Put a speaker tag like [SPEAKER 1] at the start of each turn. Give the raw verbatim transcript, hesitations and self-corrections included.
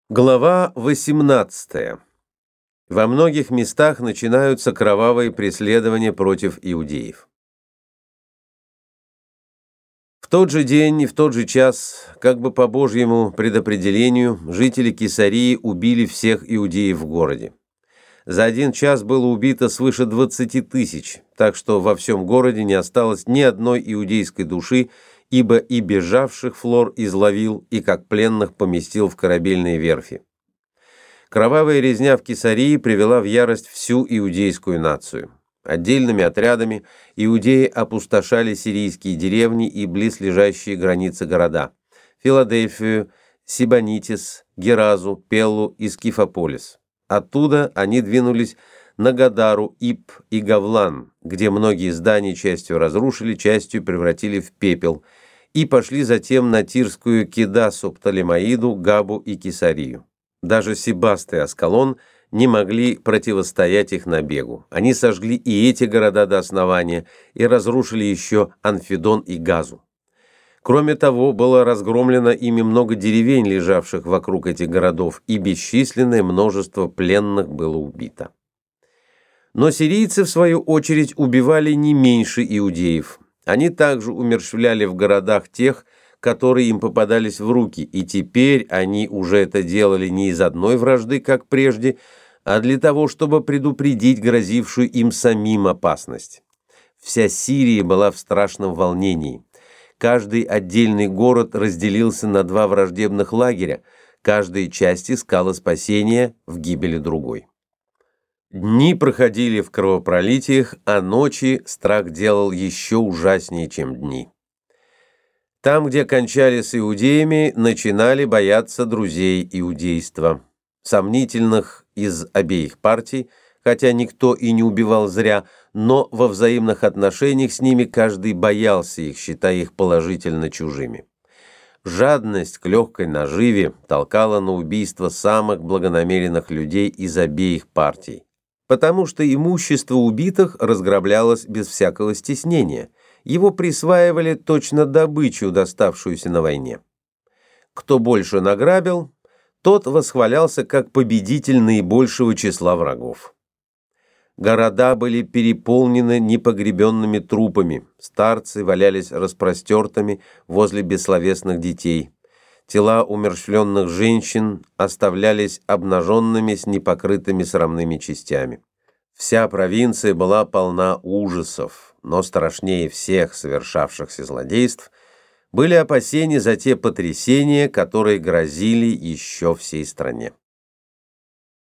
[SPEAKER 1] Глава восемнадцатая. Во многих местах начинаются кровавые преследования против иудеев. В тот же день и в тот же час, как бы по Божьему предопределению, жители Кесарии убили всех иудеев в городе. За один час было убито свыше двадцати тысяч, так что во всем городе не осталось ни одной иудейской души, ибо и бежавших Флор изловил, и как пленных поместил в корабельные верфи. Кровавая резня в Кесарии привела в ярость всю иудейскую нацию. Отдельными отрядами иудеи опустошали сирийские деревни и близлежащие границы города – Филадельфию, Сибонитис, Геразу, Пеллу и Скифополис. Оттуда они двинулись на Гадару, Ип и Гавлан, где многие здания частью разрушили, частью превратили в пепел, и пошли затем на Тирскую Кедасу, Птолемаиду, Габу и Кесарию. Даже Себаст и Аскалон не могли противостоять их набегу. Они сожгли и эти города до основания и разрушили еще Анфидон и Газу. Кроме того, было разгромлено ими много деревень, лежавших вокруг этих городов, и бесчисленное множество пленных было убито. Но сирийцы, в свою очередь, убивали не меньше иудеев. Они также умерщвляли в городах тех, которые им попадались в руки, и теперь они уже это делали не из одной вражды, как прежде, а для того, чтобы предупредить грозившую им самим опасность. Вся Сирия была в страшном волнении. Каждый отдельный город разделился на два враждебных лагеря, каждая часть искала спасения в гибели другой. Дни проходили в кровопролитиях, а ночи страх делал еще ужаснее, чем дни. Там, где кончали с иудеями, начинали бояться друзей иудейства, сомнительных из обеих партий, хотя никто и не убивал зря, но во взаимных отношениях с ними каждый боялся их, считая их положительно чужими. Жадность к легкой наживе толкала на убийство самых благонамеренных людей из обеих партий, потому что имущество убитых разграблялось без всякого стеснения, его присваивали точно добычу, доставшуюся на войне. Кто больше награбил, тот восхвалялся как победитель наибольшего числа врагов. Города были переполнены непогребенными трупами, старцы валялись распростертыми возле бессловесных детей, тела умерщвленных женщин оставлялись обнаженными с непокрытыми срамными частями. Вся провинция была полна ужасов, но страшнее всех совершавшихся злодейств были опасения за те потрясения, которые грозили еще всей стране.